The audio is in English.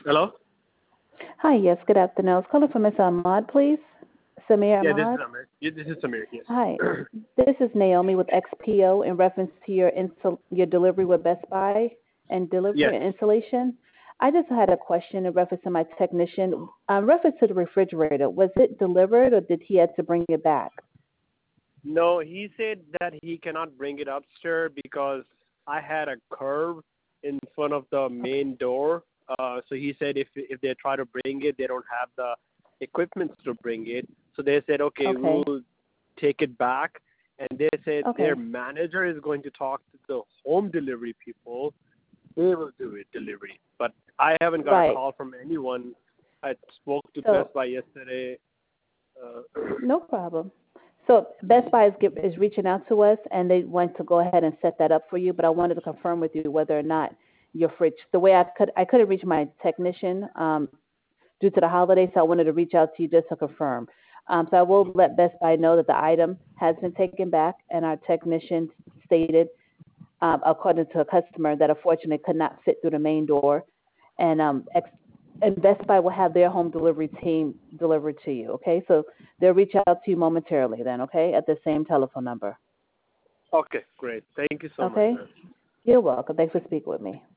Hello? Hi, yes, good afternoon. I was calling for Miss Ahmad, please. Samir Yeah, this is Ahmad. Amir. Yeah, this is Samir, yes. Hi, this is Naomi with XPO in reference to your delivery with Best Buy and Yes. delivery and installation. I just had a question in reference to my technician. Reference to the refrigerator, was it delivered or did he have to bring it back? No, he said that he cannot bring it upstairs because I had a curve in front of the Okay. main door. So he said if they try to bring it, they don't have the equipment to bring it. So they said, okay, Okay. we'll take it back. And they said their Okay. manager is going to talk to the home delivery people. They will do it delivery. But I haven't got a Right. call from anyone. I spoke to So Best Buy yesterday. no problem. So Best Buy is reaching out to us, and they want to go ahead and set that up for you. But I wanted to confirm with you whether or not your fridge. The way I couldn't reach my technician due to the holiday, so I wanted to reach out to you just to confirm. So I will let Best Buy know that the item has been taken back, and our technician stated, according to a customer, that unfortunately could not fit through the main door, and and Best Buy will have their home delivery team deliver to you. Okay, so they'll reach out to you momentarily. Then, okay, at the same telephone number. Okay, great. Thank you so much, Okay, man. you're welcome. Thanks for speaking with me.